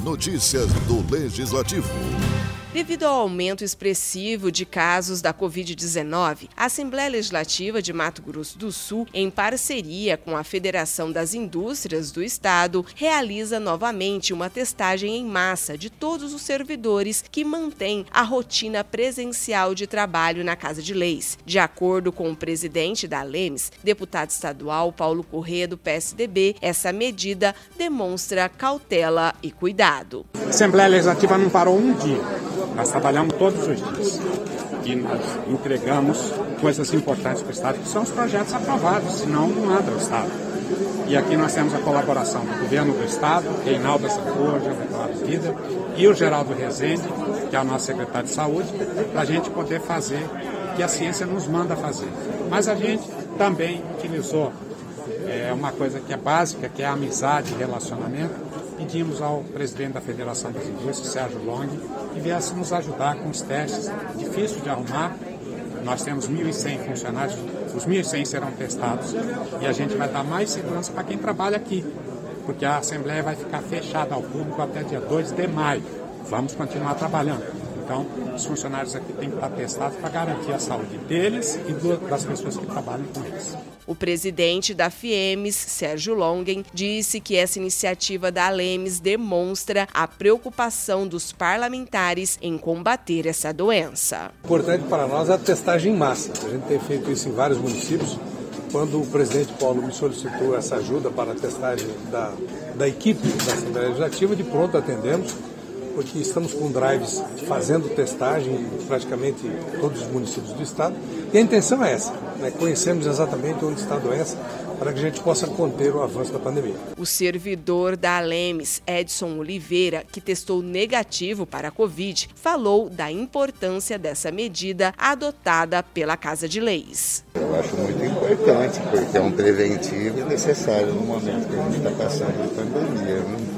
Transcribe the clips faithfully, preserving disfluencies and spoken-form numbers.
Notícias do Legislativo. Devido ao aumento expressivo de casos da covid dezenove, a Assembleia Legislativa de Mato Grosso do Sul, em parceria com a Federação das Indústrias do Estado, realiza novamente uma testagem em massa de todos os servidores que mantêm a rotina presencial de trabalho na Casa de Leis. De acordo com o presidente da Lemes, deputado estadual Paulo Corrêa, do P S D B, essa medida demonstra cautela e cuidado. A Assembleia Legislativa não parou um dia. Nós trabalhamos todos os dias e nós entregamos coisas importantes para o Estado, que são os projetos aprovados, senão não anda o Estado. E aqui nós temos a colaboração do Governo do Estado, Reinaldo Sanforja, Deputado Vida, e o Geraldo Rezende, que é o nosso secretário de Saúde, para a gente poder fazer o que a ciência nos manda fazer. Mas a gente também utilizou é, uma coisa que é básica, que é a amizade e relacionamento. Pedimos ao presidente da Federação das Indústrias, Sérgio Long, que viesse nos ajudar com os testes. Difícil de arrumar. Nós temos mil e cem funcionários, os mil e cem serão testados e a gente vai dar mais segurança para quem trabalha aqui, porque a Assembleia vai ficar fechada ao público até dia dois de maio. Vamos continuar trabalhando. Então, os funcionários aqui têm que estar testados para garantir a saúde deles e das pessoas que trabalham com eles. O presidente da FIEMES, Sérgio Longen, disse que essa iniciativa da Lemes demonstra a preocupação dos parlamentares em combater essa doença. Importante para nós é a testagem em massa. A gente tem feito isso em vários municípios. Quando o presidente Paulo me solicitou essa ajuda para a testagem da, da equipe da Assembleia Legislativa, de pronto atendemos, porque estamos com drives fazendo testagem em praticamente todos os municípios do estado. E a intenção é essa, né? Conhecermos exatamente onde está a doença para que a gente possa conter o avanço da pandemia. O servidor da Lemes, Edson Oliveira, que testou negativo para a Covid, falou da importância dessa medida adotada pela Casa de Leis. Eu acho muito importante, porque é um preventivo e necessário no momento que a gente está passando de pandemia, né?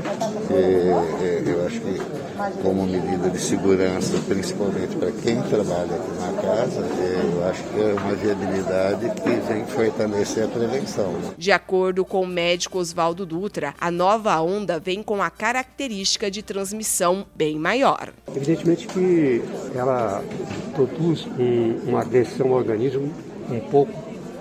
É, eu acho que como medida de segurança, principalmente para quem trabalha aqui na casa, eu acho que é uma viabilidade que vem fortalecer a prevenção. De acordo com o médico Oswaldo Dutra, a nova onda vem com a característica de transmissão bem maior. Evidentemente que ela produz um, uma agressão ao organismo um pouco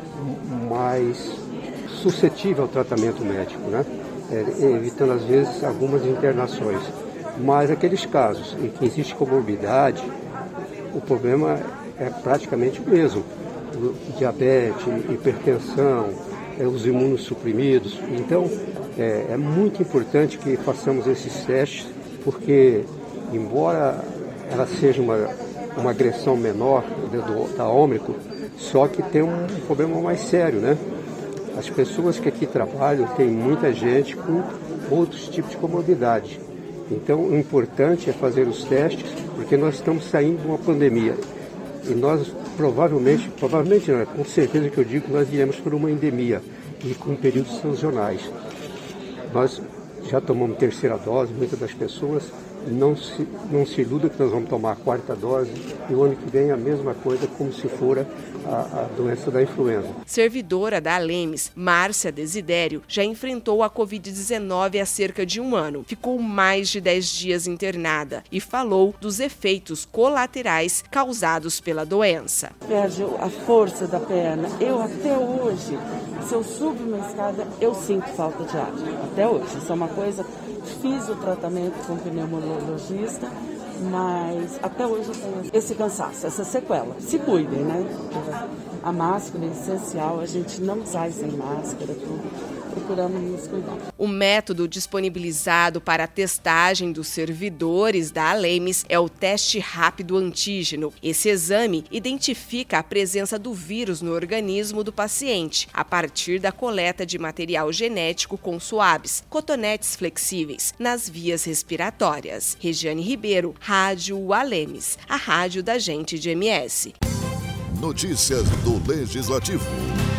mais suscetível ao tratamento médico, né? É, evitando às vezes algumas internações. Mas aqueles casos em que existe comorbidade, o problema é praticamente o mesmo. O diabetes, hipertensão, é, os imunossuprimidos. Então, é, é muito importante que façamos esses testes, porque, embora ela seja uma, uma agressão menor do, da Ômicron, só que tem um problema mais sério, né? As pessoas que aqui trabalham, tem muita gente com outros tipos de comorbidade. Então, o importante é fazer os testes, porque nós estamos saindo de uma pandemia. E nós, provavelmente, provavelmente não, com certeza que eu digo que nós iremos por uma endemia e com períodos sazonais. Nós já tomamos terceira dose, muitas das pessoas. Não se, não se iluda que nós vamos tomar a quarta dose e o ano que vem a mesma coisa, como se fora a, a doença da influenza. Servidora da Lemes, Márcia Desidério, já enfrentou a covid dezenove há cerca de um ano. Ficou mais de dez dias internada e falou dos efeitos colaterais causados pela doença. Perde a força da perna. Eu até hoje, se eu subo uma escada, eu sinto falta de ar. Até hoje. Isso é uma coisa... Fiz o tratamento com o pneumologista, mas até hoje eu tenho esse cansaço, essa sequela. Se cuidem, né? A máscara é essencial, a gente não sai sem máscara, tudo. Procuramos nos cuidar. O método disponibilizado para a testagem dos servidores da Lemes é o teste rápido antígeno. Esse exame identifica a presença do vírus no organismo do paciente, a partir da coleta de material genético com suaves, cotonetes flexíveis, nas vias respiratórias. Regiane Ribeiro, Rádio Alemes, a rádio da gente de M S. Notícias do Legislativo.